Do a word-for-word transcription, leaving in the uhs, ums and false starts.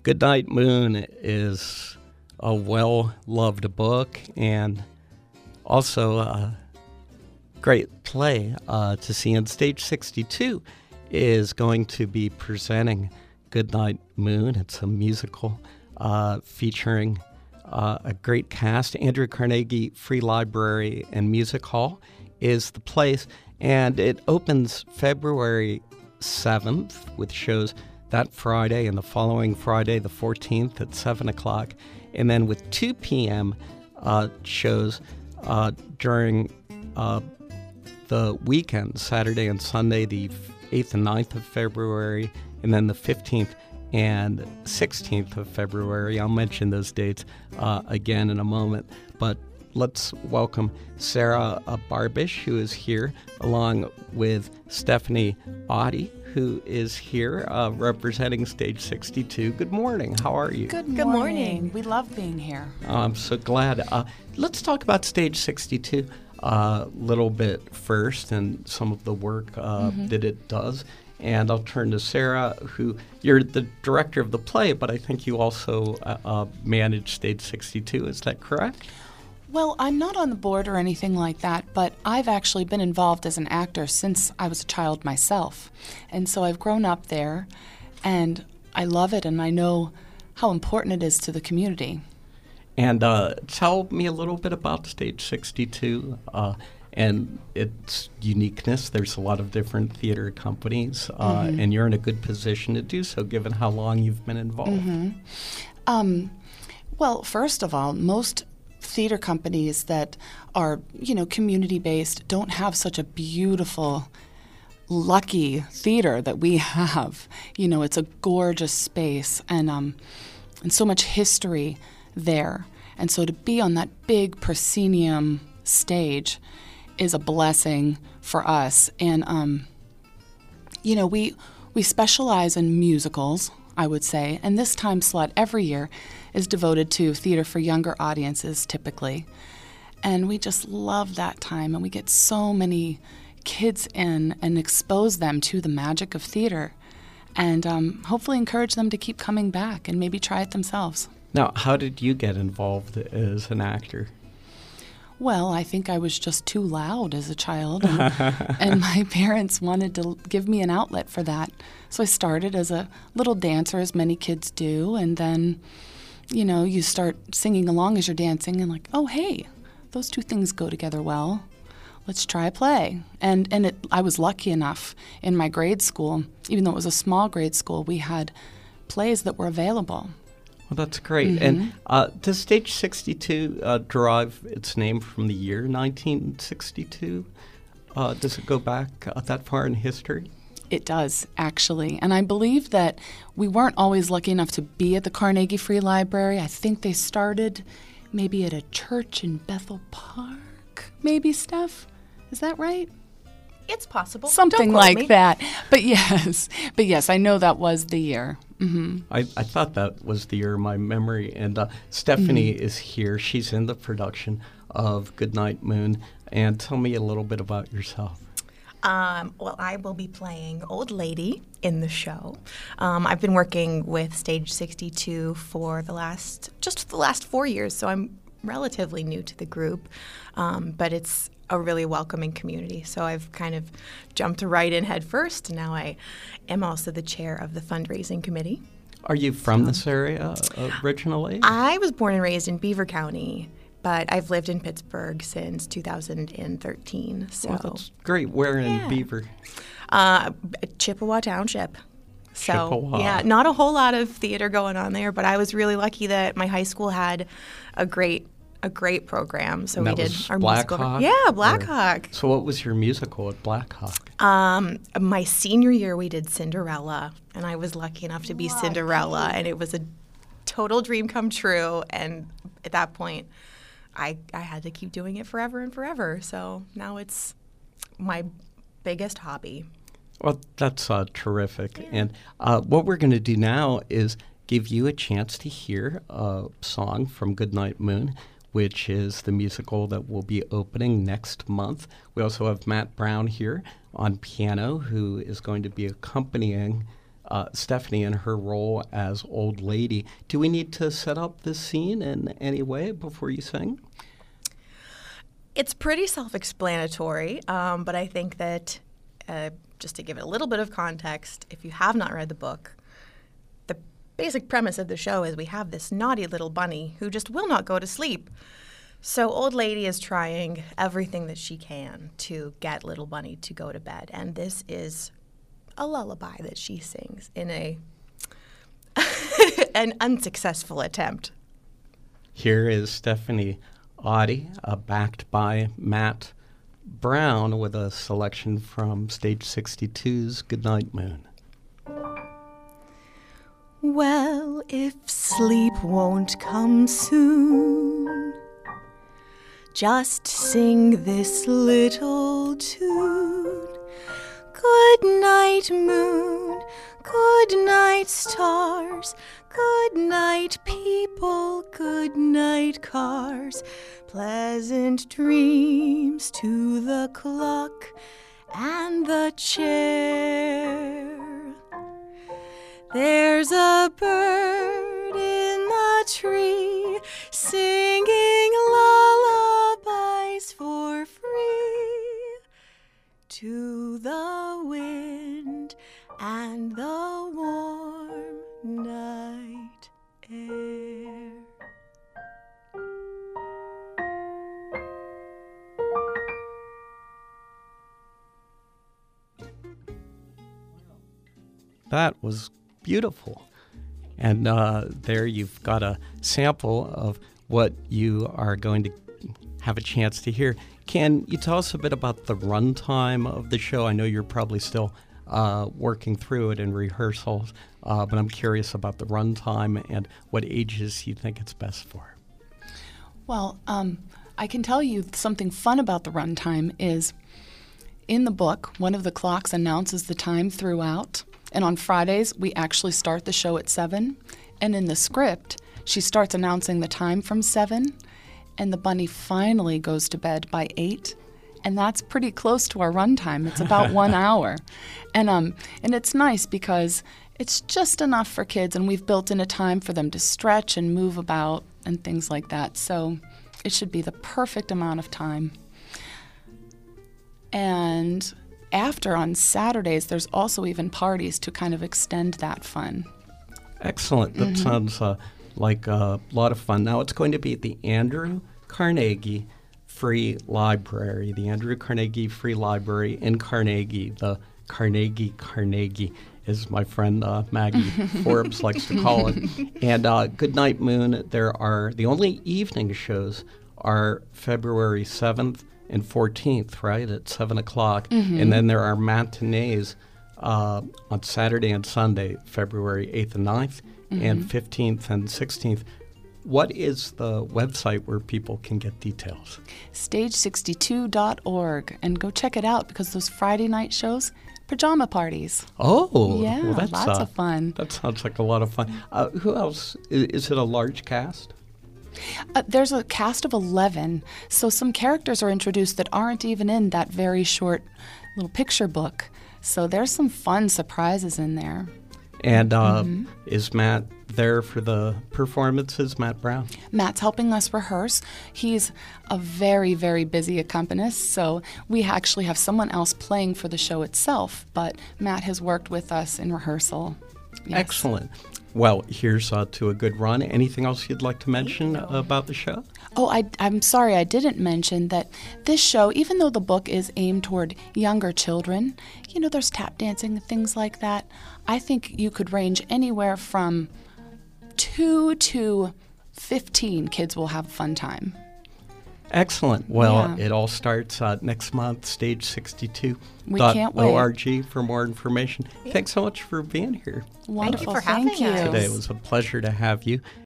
Goodnight Moon is a well-loved book and also a great play uh, to see. And Stage sixty-two is going to be presenting Goodnight Moon. It's a musical uh, featuring uh, a great cast. Andrew Carnegie Free Library and Music Hall is the place, and it opens February seventh with shows that Friday and the following Friday, the fourteenth, at seven o'clock, and then with two p.m. Uh, shows uh, during uh, the weekend, Saturday and Sunday, the eighth and ninth of February, and then the fifteenth and sixteenth of February. I'll mention those dates uh, again in a moment, but let's welcome Sarah uh, Barbish, who is here, along with Stephanie Audie, who is here uh, representing Stage sixty-two. Good morning. How are you? Good morning. Good morning. We love being here. Oh, I'm so glad. Uh, let's talk about Stage sixty-two a uh, little bit first and some of the work uh, mm-hmm. that it does. And I'll turn to Sarah, who you're the director of the play, but I think you also uh, uh, manage Stage sixty-two. Is that correct? Well, I'm not on the board or anything like that, but I've actually been involved as an actor since I was a child myself. And so I've grown up there, and I love it, and I know how important it is to the community. And uh, tell me a little bit about Stage sixty-two uh, and its uniqueness. There's a lot of different theater companies, uh, mm-hmm. and you're in a good position to do so, given how long you've been involved. Mm-hmm. Um, well, first of all, most theater companies that are, you know, community-based don't have such a beautiful, lucky theater that we have. You know, it's a gorgeous space and um, and so much history there. And so to be on that big proscenium stage is a blessing for us. And, um, you know, we we specialize in musicals, I would say, and this time slot every year is devoted to theater for younger audiences, typically. And we just love that time, and we get so many kids in and expose them to the magic of theater, and um, hopefully encourage them to keep coming back and maybe try it themselves. Now, how did you get involved as an actor? Well, I think I was just too loud as a child, and, and my parents wanted to give me an outlet for that. So I started as a little dancer, as many kids do, and then, you know, you start singing along as you're dancing and like, oh, hey, those two things go together well. Let's try a play. And and it, I was lucky enough in my grade school, even though it was a small grade school, we had plays that were available. Well, that's great. Mm-hmm. And uh, does Stage sixty-two uh, derive its name from the year nineteen sixty-two? Uh, does it go back uh, that far in history? It does, actually. And I believe that we weren't always lucky enough to be at the Carnegie Free Library. I think they started maybe at a church in Bethel Park. Maybe, Steph? Is that right? It's possible. Something like me. that. But yes, but yes, I know that was the year. Mm-hmm. I, I thought that was the year of my memory. And uh, Stephanie mm-hmm. is here. She's in the production of Goodnight Moon. And tell me a little bit about yourself. Um, well, I will be playing Old Lady in the show. Um, I've been working with Stage sixty-two for the last, just the last four years, so I'm relatively new to the group. Um, but it's a really welcoming community, so I've kind of jumped right in head first, and now I am also the chair of the fundraising committee. Are you from so, this area originally? I was born and raised in Beaver County, but I've lived in Pittsburgh since two thousand thirteen. So well, that's great. Where in yeah. Beaver? Uh, Chippewa Township. So Chippewa. Yeah, not a whole lot of theater going on there, but I was really lucky that my high school had a great a great program. So and we did our Black musical. Hawk? Yeah, Black or, Hawk. So what was your musical at Black Hawk? Um, my senior year we did Cinderella, and I was lucky enough to be wow. Cinderella, and it was a total dream come true. And at that point, I I had to keep doing it forever and forever. So now it's my biggest hobby. Well, that's uh, terrific. Yeah. And uh, what we're going to do now is give you a chance to hear a song from Goodnight Moon, which is the musical that will be opening next month. We also have Matt Brown here on piano, who is going to be accompanying uh, Stephanie in her role as Old Lady. Do we need to set up this scene in any way before you sing? It's pretty self-explanatory, um, but I think that uh, just to give it a little bit of context, if you have not read the book, the basic premise of the show is we have this naughty little bunny who just will not go to sleep. So Old Lady is trying everything that she can to get little bunny to go to bed, and this is a lullaby that she sings in a an unsuccessful attempt. Here is Stephanie Audie, uh, backed by Matt Brown, with a selection from Stage sixty-two's Goodnight Moon. Well, if sleep won't come soon, just sing this little tune. Good night, moon. Good night, stars. Good night, people. Good night, cars. Pleasant dreams to the clock and the chair. There's a bird in the tree singing lullabies for free to the wind and the warm night air. That was beautiful. And uh, there you've got a sample of what you are going to have a chance to hear. Can you tell us a bit about the runtime of the show? I know you're probably still uh, working through it in rehearsals, uh, but I'm curious about the runtime and what ages you think it's best for. Well, um, I can tell you something fun about the runtime is in the book, one of the clocks announces the time throughout. And on Fridays, we actually start the show at seven. And in the script, she starts announcing the time from seven, and the bunny finally goes to bed by eight. And that's pretty close to our runtime. It's about one hour. And um, and it's nice because it's just enough for kids, and we've built in a time for them to stretch and move about and things like that. So it should be the perfect amount of time. And after, on Saturdays, there's also even parties to kind of extend that fun. Excellent. That Mm-hmm. sounds uh, like a lot of fun. Now, it's going to be at the Andrew Carnegie Free Library, the Andrew Carnegie Free Library in Carnegie, the Carnegie Carnegie, as my friend uh, Maggie Forbes likes to call it. And uh, Goodnight Moon, there are, the only evening shows are February seventh and fourteenth, right, at seven o'clock. Mm-hmm. And then there are matinees uh, on Saturday and Sunday, February eighth and ninth, Mm-hmm. and fifteenth and sixteenth. What is the website where people can get details? stage sixty-two dot org, and go check it out because those Friday night shows, pajama parties. Oh, Yeah, well, that's, lots uh, of fun. That sounds like a lot of fun. Uh, who else? Is, is it a large cast? Uh, there's a cast of eleven, so some characters are introduced that aren't even in that very short little picture book. So there's some fun surprises in there. And uh, Mm-hmm. is Matt there for the performances, Matt Brown? Matt's helping us rehearse. He's a very, very busy accompanist, so we actually have someone else playing for the show itself, but Matt has worked with us in rehearsal. Yes. Excellent. Well, here's uh, to a good run. Anything else you'd like to mention about the show? Oh, I, I'm sorry I didn't mention that this show, even though the book is aimed toward younger children, you know, there's tap dancing and things like that. I think you could range anywhere from two to fifteen kids will have a fun time. Excellent. Well, Yeah. it all starts uh, next month, stage sixty-two We can't wait. dot org for more information. Thanks so much for being here Wonderful. for Thank having you. us. today. It was a pleasure to have you.